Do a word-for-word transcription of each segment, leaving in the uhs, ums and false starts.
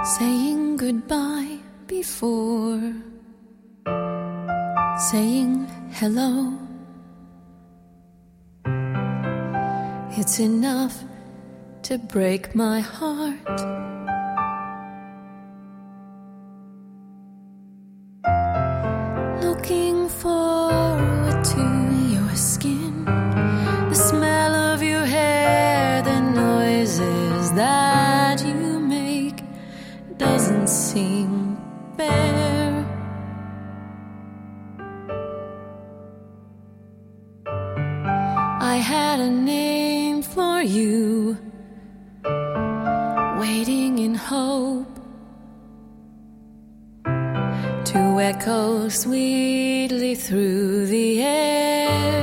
Saying goodbye before saying hello. It's enough to break my heart. Looking forward to your skin, the smell of your hair, the noises that you make doesn't seem fair. I had a name for you, waiting in hope to echo sweetly through the air.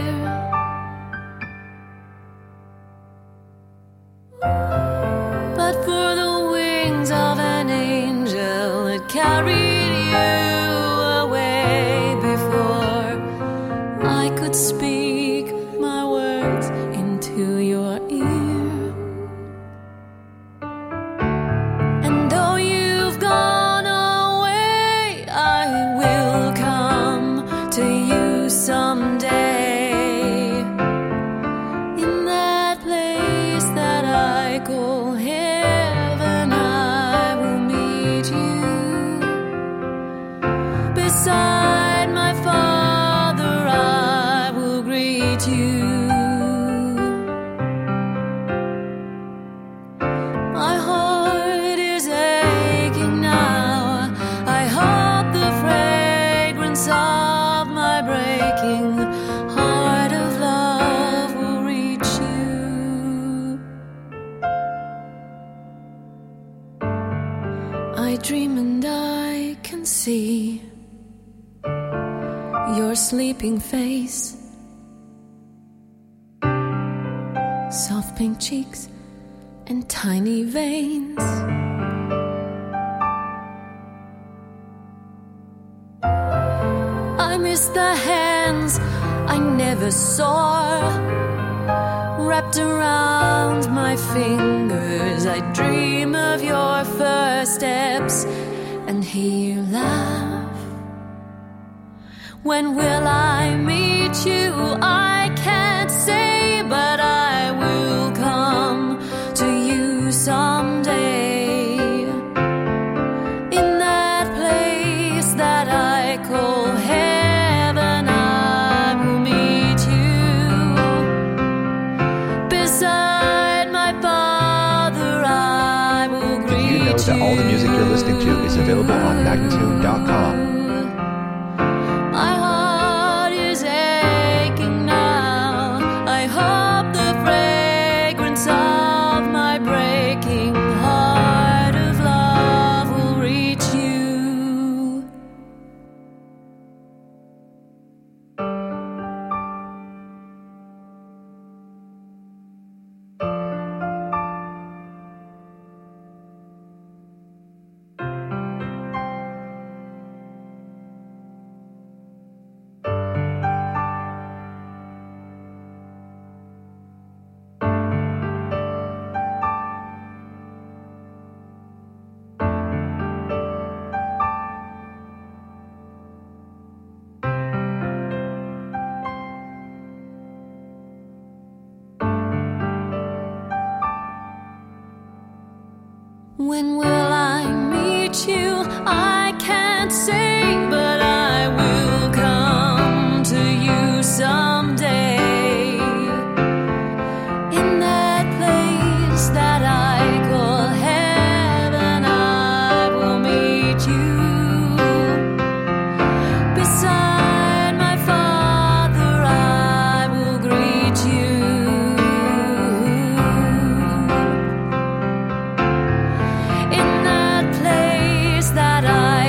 But for the wings of an angel that carried you away before I could speak my words into your ear. And though you've gone away, I will come to you someday, in that place that I call heaven. I will meet you beside my Father. I will greet you. My heart is aching now. I hope the fragrance of my breaking heart of love will reach you. I dream and I can see your sleeping face, soft pink cheeks and tiny veins. I miss the hands I never saw, wrapped around my fingers. I dream of your first steps and hear you laugh. When will I meet you? I can't say, but I will come to you someday, in that place that I call heaven. I will meet you beside my Father. I will greet you. Did you know that all the music you're listening to is available on magnatune dot com? My heart is aching now. I hope the fragrance of my breaking heart of love will reach you. When will I meet you? I can't say, but I will come to you someday, in that place that I call heaven. I will meet you beside my Father. I will greet you. In that place that I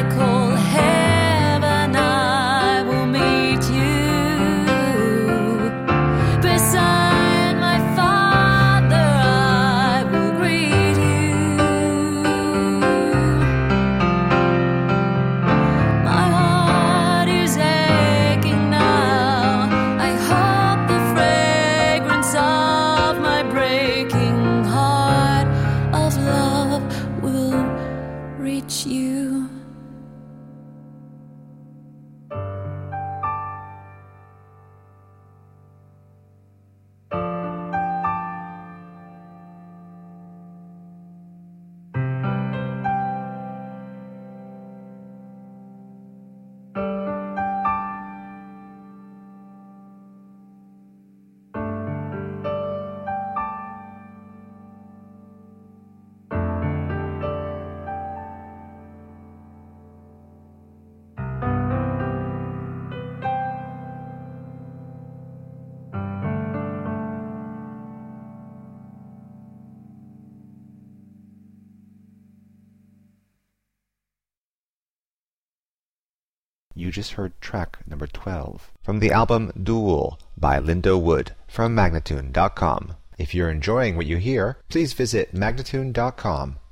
reach you. You just heard track number twelve from the album Duel by Lindo Wood from Magnatune dot com. If you're enjoying what you hear, please visit Magnatune dot com